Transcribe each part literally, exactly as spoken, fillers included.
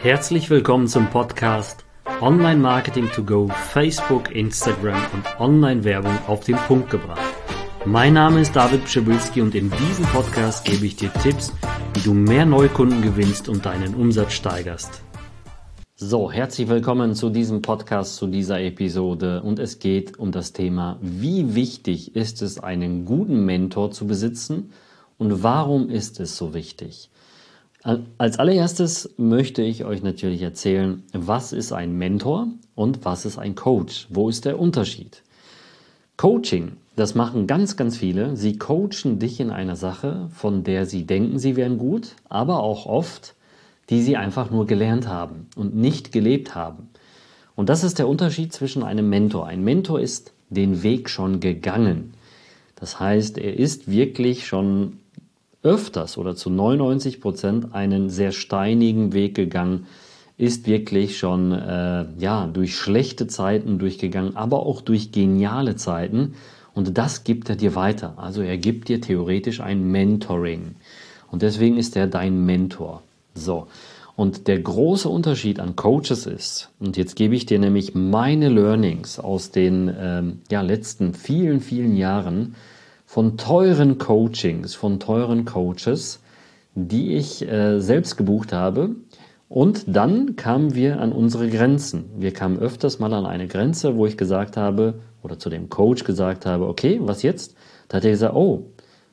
Herzlich willkommen zum Podcast Online Marketing to Go, Facebook, Instagram und Online-Werbung auf den Punkt gebracht. Mein Name ist David Pschibilski und in diesem Podcast gebe ich dir Tipps, wie du mehr Neukunden gewinnst und deinen Umsatz steigerst. So, herzlich willkommen zu diesem Podcast, zu dieser Episode, und es geht um das Thema, wie wichtig ist es, einen guten Mentor zu besitzen und warum ist es so wichtig? Als allererstes möchte ich euch natürlich erzählen, was ist ein Mentor und was ist ein Coach? Wo ist der Unterschied? Coaching, das machen ganz, ganz viele. Sie coachen dich in einer Sache, von der sie denken, sie wären gut, aber auch oft, die sie einfach nur gelernt haben und nicht gelebt haben. Und das ist der Unterschied zwischen einem Mentor. Ein Mentor ist den Weg schon gegangen. Das heißt, er ist wirklich schon öfters oder zu neunundneunzig Prozent einen sehr steinigen Weg gegangen, ist wirklich schon äh, ja durch schlechte Zeiten durchgegangen, aber auch durch geniale Zeiten, und das gibt er dir weiter. Also er gibt dir theoretisch ein Mentoring und deswegen ist er dein Mentor. So, und der große Unterschied an Coaches ist, und jetzt gebe ich dir nämlich meine Learnings aus den ähm, ja, letzten vielen, vielen Jahren, von teuren Coachings, von teuren Coaches, die ich äh, selbst gebucht habe. Und dann kamen wir an unsere Grenzen. Wir kamen öfters mal an eine Grenze, wo ich gesagt habe, oder zu dem Coach gesagt habe, okay, was jetzt? Da hat er gesagt, oh,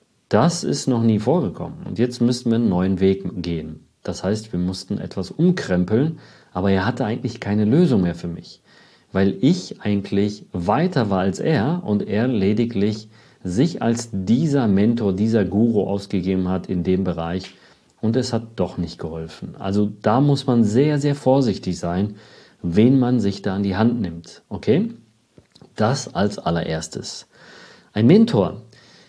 das ist noch nie vorgekommen. Und jetzt müssten wir einen neuen Weg gehen. Das heißt, wir mussten etwas umkrempeln, aber er hatte eigentlich keine Lösung mehr für mich. Weil ich eigentlich weiter war als er und er lediglich sich als dieser Mentor, dieser Guru ausgegeben hat in dem Bereich, und es hat doch nicht geholfen. Also da muss man sehr, sehr vorsichtig sein, wen man sich da an die Hand nimmt. Okay? Das als allererstes. Ein Mentor,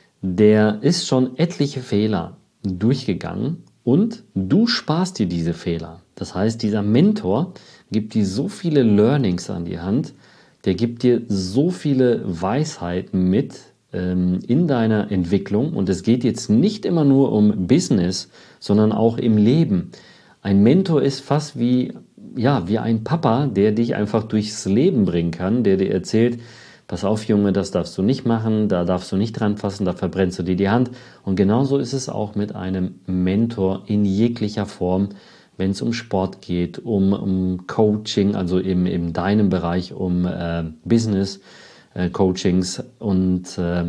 der ist schon etliche Fehler durchgegangen und du sparst dir diese Fehler. Das heißt, dieser Mentor gibt dir so viele Learnings an die Hand, der gibt dir so viele Weisheiten mit, in deiner Entwicklung, und es geht jetzt nicht immer nur um Business, sondern auch im Leben. Ein Mentor ist fast wie, ja, wie ein Papa, der dich einfach durchs Leben bringen kann, der dir erzählt, pass auf Junge, das darfst du nicht machen, da darfst du nicht dran fassen, da verbrennst du dir die Hand. Und genauso ist es auch mit einem Mentor in jeglicher Form, wenn es um Sport geht, um, um Coaching, also eben in deinem Bereich um äh, Business, Coachings und äh,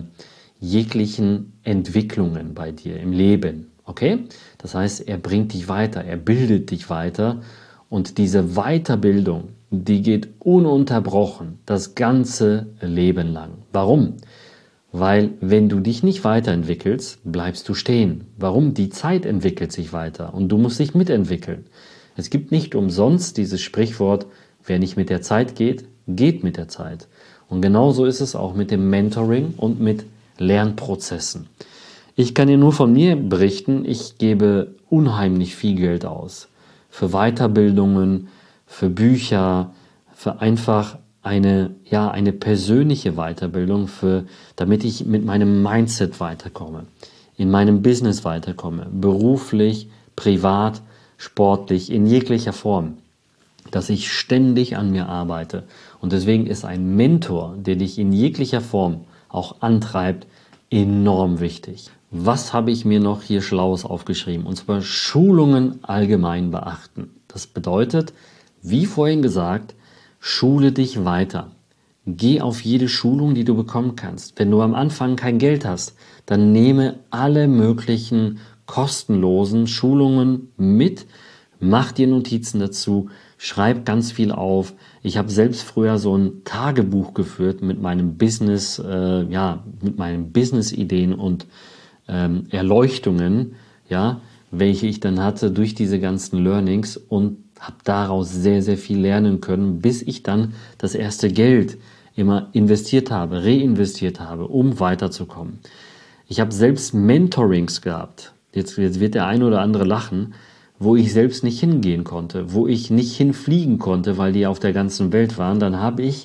jeglichen Entwicklungen bei dir im Leben. Okay? Das heißt, er bringt dich weiter, er bildet dich weiter, und diese Weiterbildung, die geht ununterbrochen das ganze Leben lang. Warum? Weil wenn du dich nicht weiterentwickelst, bleibst du stehen. Warum? Die Zeit entwickelt sich weiter und du musst dich mitentwickeln. Es gibt nicht umsonst dieses Sprichwort, wer nicht mit der Zeit geht, geht mit der Zeit. Und genauso ist es auch mit dem Mentoring und mit Lernprozessen. Ich kann dir nur von mir berichten, ich gebe unheimlich viel Geld aus. Für Weiterbildungen, für Bücher, für einfach eine, ja, eine persönliche Weiterbildung, für, damit ich mit meinem Mindset weiterkomme, in meinem Business weiterkomme, beruflich, privat, sportlich, in jeglicher Form, dass ich ständig an mir arbeite. Und deswegen ist ein Mentor, der dich in jeglicher Form auch antreibt, enorm wichtig. Was habe ich mir noch hier Schlaues aufgeschrieben? Und zwar Schulungen allgemein beachten. Das bedeutet, wie vorhin gesagt, schule dich weiter. Geh auf jede Schulung, die du bekommen kannst. Wenn du am Anfang kein Geld hast, dann nehme alle möglichen kostenlosen Schulungen mit, mach dir Notizen dazu, schreib ganz viel auf. Ich habe selbst früher so ein Tagebuch geführt mit meinem Business, äh, ja, mit meinen Business-Ideen und ähm, Erleuchtungen, ja, welche ich dann hatte durch diese ganzen Learnings, und habe daraus sehr, sehr viel lernen können, bis ich dann das erste Geld immer investiert habe, reinvestiert habe, um weiterzukommen. Ich habe selbst Mentorings gehabt. Jetzt, jetzt wird der eine oder andere lachen, wo ich selbst nicht hingehen konnte, wo ich nicht hinfliegen konnte, weil die auf der ganzen Welt waren. Dann habe ich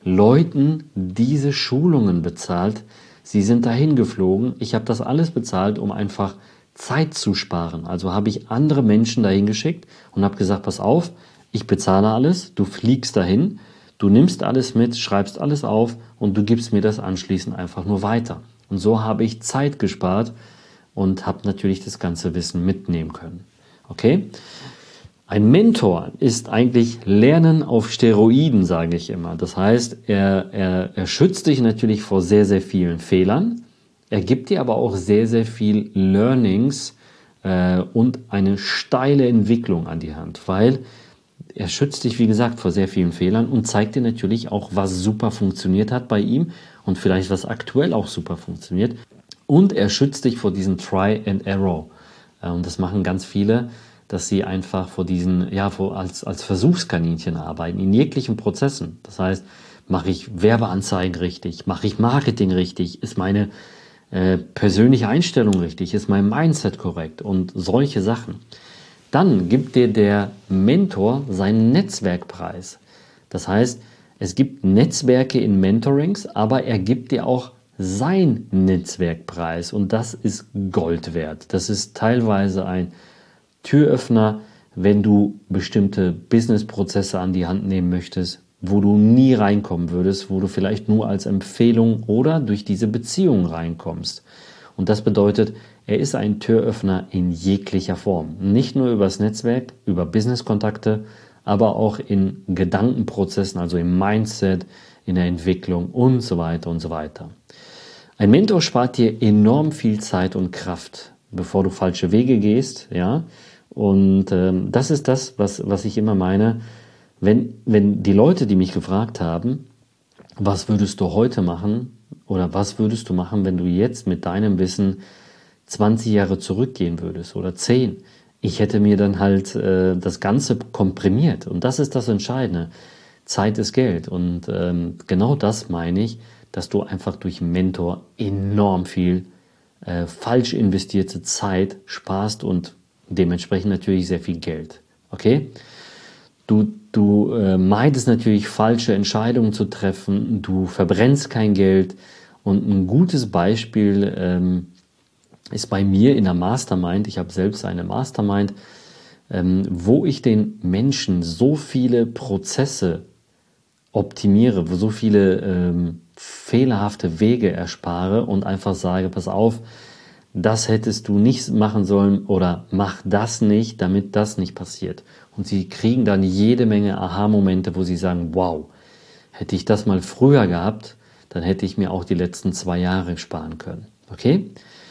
Leuten diese Schulungen bezahlt. Sie sind dahin geflogen. Ich habe das alles bezahlt, um einfach Zeit zu sparen. Also habe ich andere Menschen dahin geschickt und habe gesagt, pass auf, ich bezahle alles, du fliegst dahin, du nimmst alles mit, schreibst alles auf und du gibst mir das anschließend einfach nur weiter. Und so habe ich Zeit gespart und habe natürlich das ganze Wissen mitnehmen können. Okay? Ein Mentor ist eigentlich Lernen auf Steroiden, sage ich immer. Das heißt, er, er, er schützt dich natürlich vor sehr, sehr vielen Fehlern. Er gibt dir aber auch sehr, sehr viel Learnings äh, und eine steile Entwicklung an die Hand, weil er schützt dich, wie gesagt, vor sehr vielen Fehlern und zeigt dir natürlich auch, was super funktioniert hat bei ihm und vielleicht was aktuell auch super funktioniert. Und er schützt dich vor diesem Try and Error. Äh, und das machen ganz viele, dass sie einfach vor diesen, ja, vor, als, als Versuchskaninchen arbeiten, in jeglichen Prozessen. Das heißt, mache ich Werbeanzeigen richtig, mache ich Marketing richtig, ist meine äh, persönliche Einstellung richtig, ist mein Mindset korrekt und solche Sachen. Dann gibt dir der Mentor seinen Netzwerkpreis. Das heißt, es gibt Netzwerke in Mentorings, aber er gibt dir auch sein Netzwerkpreis und das ist Gold wert. Das ist teilweise ein Türöffner, wenn du bestimmte Businessprozesse an die Hand nehmen möchtest, wo du nie reinkommen würdest, wo du vielleicht nur als Empfehlung oder durch diese Beziehung reinkommst. Und das bedeutet, er ist ein Türöffner in jeglicher Form. Nicht nur übers Netzwerk, über Businesskontakte, aber auch in Gedankenprozessen, also im Mindset, in der Entwicklung und so weiter und so weiter. Ein Mentor spart dir enorm viel Zeit und Kraft, bevor du falsche Wege gehst, ja. Und ähm, das ist das, was, was ich immer meine, wenn, wenn die Leute, die mich gefragt haben, was würdest du heute machen oder was würdest du machen, wenn du jetzt mit deinem Wissen zwanzig Jahre zurückgehen würdest oder zehn. Ich hätte mir dann halt äh, das Ganze komprimiert und das ist das Entscheidende. Zeit ist Geld und ähm, genau das meine ich, dass du einfach durch einen Mentor enorm viel äh, falsch investierte Zeit sparst und dementsprechend natürlich sehr viel Geld. Okay? Du, du äh, meidest natürlich falsche Entscheidungen zu treffen, du verbrennst kein Geld und ein gutes Beispiel ähm, ist bei mir in der Mastermind, ich habe selbst eine Mastermind, ähm, wo ich den Menschen so viele Prozesse optimiere, wo so viele ähm, fehlerhafte Wege erspare und einfach sage, pass auf, das hättest du nicht machen sollen oder mach das nicht, damit das nicht passiert. Und sie kriegen dann jede Menge Aha-Momente, wo sie sagen, wow, hätte ich das mal früher gehabt, dann hätte ich mir auch die letzten zwei Jahre sparen können. Okay?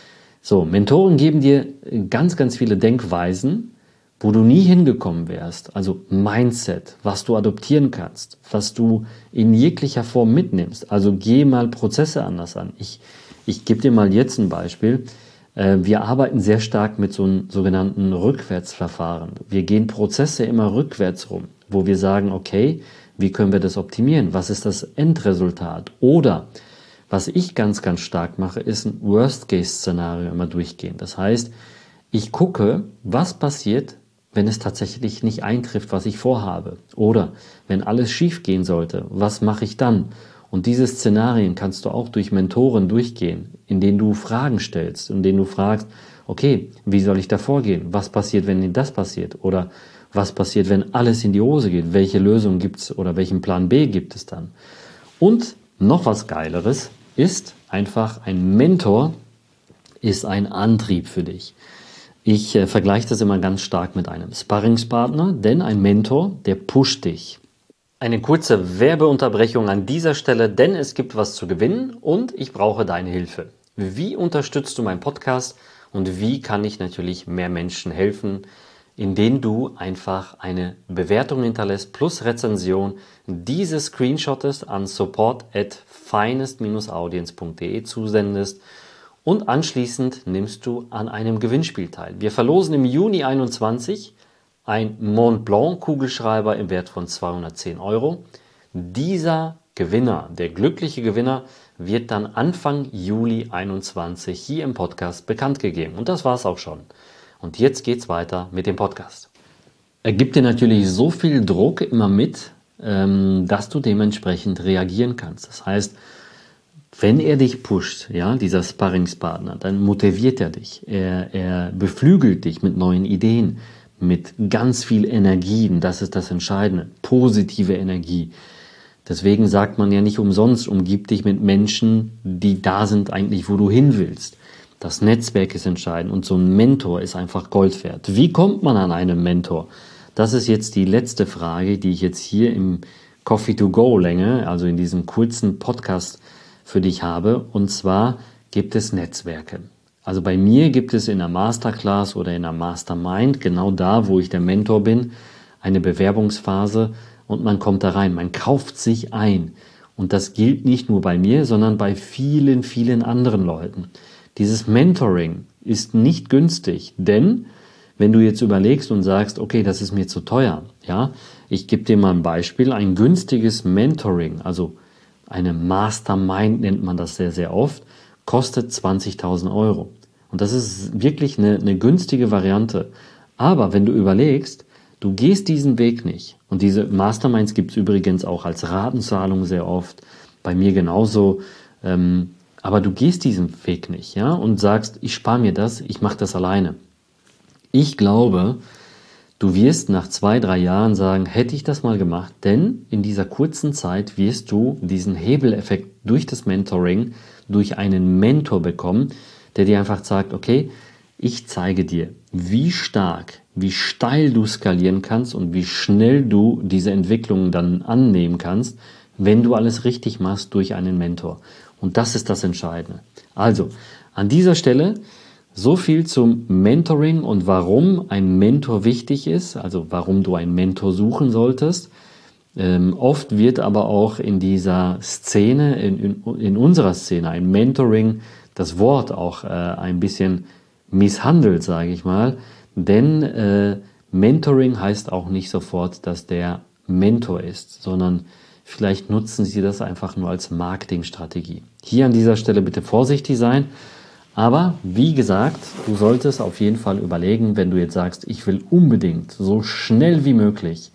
So, Mentoren geben dir ganz, ganz viele Denkweisen, wo du nie hingekommen wärst. Also Mindset, was du adoptieren kannst, was du in jeglicher Form mitnimmst. Also geh mal Prozesse anders an. Ich, ich gebe dir mal jetzt ein Beispiel. Wir arbeiten sehr stark mit so einem sogenannten Rückwärtsverfahren. Wir gehen Prozesse immer rückwärts rum, wo wir sagen, okay, wie können wir das optimieren? Was ist das Endresultat? Oder was ich ganz, ganz stark mache, ist ein Worst-Case-Szenario immer durchgehen. Das heißt, ich gucke, was passiert, wenn es tatsächlich nicht eintrifft, was ich vorhabe. Oder wenn alles schief gehen sollte, was mache ich dann? Und diese Szenarien kannst du auch durch Mentoren durchgehen, in denen du Fragen stellst, in denen du fragst, okay, wie soll ich da vorgehen? Was passiert, wenn das passiert? Oder was passiert, wenn alles in die Hose geht? Welche Lösung gibt es oder welchen Plan B gibt es dann? Und noch was Geileres ist einfach, ein Mentor ist ein Antrieb für dich. Ich äh, vergleiche das immer ganz stark mit einem Sparringspartner, denn ein Mentor, der pusht dich. Eine kurze Werbeunterbrechung an dieser Stelle, denn es gibt was zu gewinnen und ich brauche deine Hilfe. Wie unterstützt du meinen Podcast und wie kann ich natürlich mehr Menschen helfen, indem du einfach eine Bewertung hinterlässt plus Rezension, diese screenshottest an support at finest dash audience punkt de zusendest und anschließend nimmst du an einem Gewinnspiel teil. Wir verlosen im Juni einundzwanzig ein Mont Blanc Kugelschreiber im Wert von zweihundertzehn Euro. Dieser Gewinner, der glückliche Gewinner, wird dann Anfang Juli einundzwanzig hier im Podcast bekannt gegeben. Und das war's auch schon. Und jetzt geht's weiter mit dem Podcast. Er gibt dir natürlich so viel Druck immer mit, dass du dementsprechend reagieren kannst. Das heißt, wenn er dich pusht, ja, dieser Sparringspartner, dann motiviert er dich. Er, er beflügelt dich mit neuen Ideen, mit ganz viel Energie. Und das ist das Entscheidende. Positive Energie. Deswegen sagt man ja nicht umsonst, umgib dich mit Menschen, die da sind eigentlich, wo du hin willst. Das Netzwerk ist entscheidend und so ein Mentor ist einfach Gold wert. Wie kommt man an einen Mentor? Das ist jetzt die letzte Frage, die ich jetzt hier im Coffee to Go Länge, also in diesem kurzen Podcast für dich habe. Und zwar gibt es Netzwerke. Also bei mir gibt es in der Masterclass oder in der Mastermind, genau da, wo ich der Mentor bin, eine Bewerbungsphase und man kommt da rein, man kauft sich ein. Und das gilt nicht nur bei mir, sondern bei vielen, vielen anderen Leuten. Dieses Mentoring ist nicht günstig, denn wenn du jetzt überlegst und sagst, okay, das ist mir zu teuer, ja, ich gebe dir mal ein Beispiel, ein günstiges Mentoring, also eine Mastermind nennt man das sehr, sehr oft, kostet zwanzigtausend Euro. Und das ist wirklich eine, eine günstige Variante. Aber wenn du überlegst, du gehst diesen Weg nicht, und diese Masterminds gibt es übrigens auch als Ratenzahlung sehr oft, bei mir genauso, ähm, aber du gehst diesen Weg nicht, ja, und sagst, ich spare mir das, ich mache das alleine. Ich glaube, du wirst nach zwei, drei Jahren sagen, hätte ich das mal gemacht, denn in dieser kurzen Zeit wirst du diesen Hebeleffekt durch das Mentoring, durch einen Mentor bekommen, der dir einfach sagt, okay, ich zeige dir, wie stark, wie steil du skalieren kannst und wie schnell du diese Entwicklungen dann annehmen kannst, wenn du alles richtig machst durch einen Mentor. Und das ist das Entscheidende. Also, an dieser Stelle so viel zum Mentoring und warum ein Mentor wichtig ist, also warum du einen Mentor suchen solltest. Ähm, oft wird aber auch in dieser Szene, in, in, in unserer Szene, ein Mentoring, das Wort auch äh, ein bisschen misshandelt, sage ich mal. Denn äh, Mentoring heißt auch nicht sofort, dass der Mentor ist, sondern vielleicht nutzen Sie das einfach nur als Marketingstrategie. Hier an dieser Stelle bitte vorsichtig sein. Aber wie gesagt, du solltest auf jeden Fall überlegen, wenn du jetzt sagst, ich will unbedingt so schnell wie möglich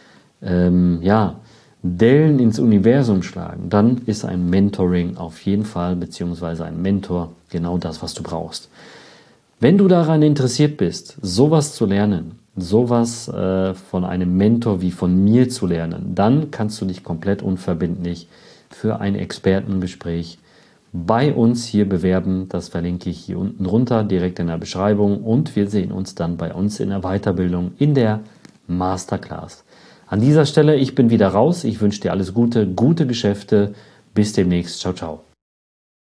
ähm, ja, Dellen ins Universum schlagen, dann ist ein Mentoring auf jeden Fall, beziehungsweise ein Mentor, genau das, was du brauchst. Wenn du daran interessiert bist, sowas zu lernen, sowas äh, von einem Mentor wie von mir zu lernen, dann kannst du dich komplett unverbindlich für ein Expertengespräch bei uns hier bewerben. Das verlinke ich hier unten runter, direkt in der Beschreibung, und wir sehen uns dann bei uns in der Weiterbildung in der Masterclass. An dieser Stelle, ich bin wieder raus. Ich wünsche dir alles Gute, gute Geschäfte. Bis demnächst. Ciao, ciao.